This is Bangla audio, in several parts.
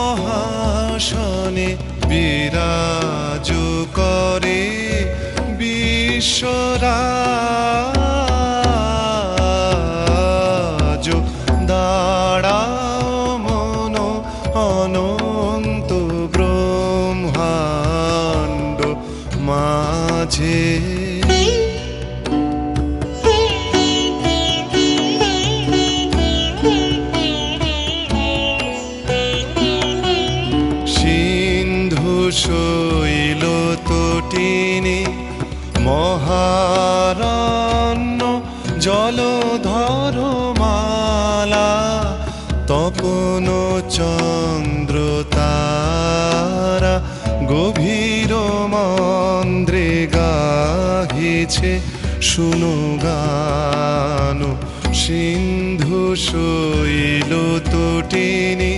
মহাসনে বিরাজ করে বিশ্বরাজ। দাঁড়াও মন অনন্ত ব্রহ্মাণ্ড মাঝে। শৈল তটিনী মহারণ্য জলধর মালা তপন চন্দ্র তারা গভীর মন্দ্রে গাহিছে শুনো গান। সিন্ধু শৈল তটিনী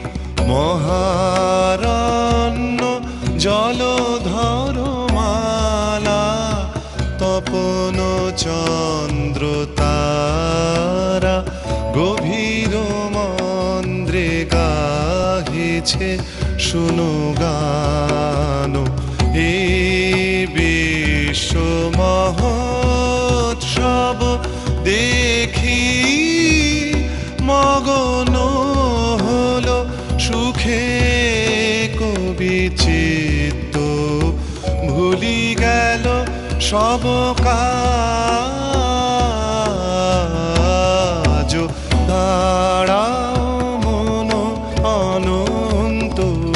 মহারণ্য জলধর মালা তপন চন্দ্র তারা গভীর মন্দ্রে গাহিছে শুনো গান। এই বিশ্ব মহোৎসব দেখি মগন হলো সুখে কবি চিত্ত ভুলি গেল সব কাজ। দাঁড়াও মন অনন্ত